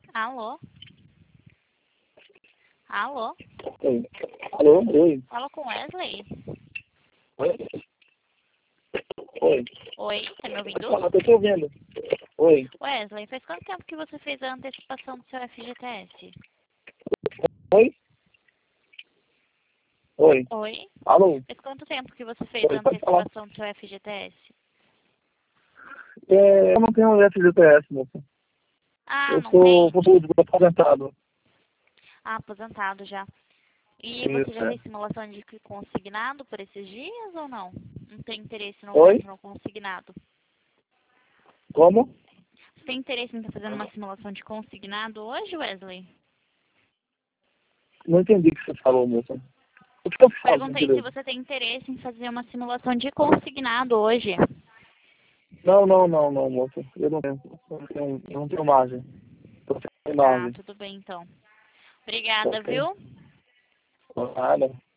Alô? Alô? Oi. Alô? Oi. Fala com Wesley. Oi. Oi. Oi, tá me ouvindo? Ah, tô te ouvindo. Oi. Wesley, faz quanto tempo que você fez a antecipação do seu FGTS? Oi. Oi. Oi? Alô? Faz quanto tempo que você fez a Oi, pode falar. antecipação do seu FGTS? Eu não tenho FGTS, moça. Ah, Eu não sou tem? consultor aposentado. Ah, aposentado já. E você já Isso, é. fez simulação de consignado por esses dias ou não? Não tem interesse Oi? no consignado? Como? Você tem interesse em estar fazendo uma simulação de consignado hoje, Wesley? Não entendi o que você falou, moça. O que eu falo, Perguntei se entendeu? você tem interesse em fazer uma simulação de consignado hoje. Não, moça. Eu não tenho margem. Tô sem Ah, margem. tudo bem então. Obrigada, Ok. viu? Nada.